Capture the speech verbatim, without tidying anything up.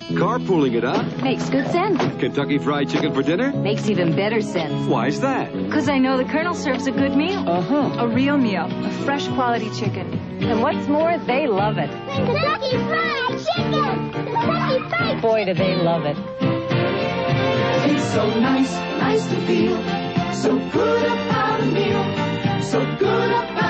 Carpooling it up? Makes good sense. Kentucky Fried Chicken for dinner? Makes even better sense. Why's that? Because I know the Colonel serves a good meal. Uh-huh. A real meal. A fresh quality chicken. And what's more, they love it. Kentucky Fried Chicken! Kentucky Fried Boy, do they love it. It's so nice, nice to feel. So good about a meal. So good about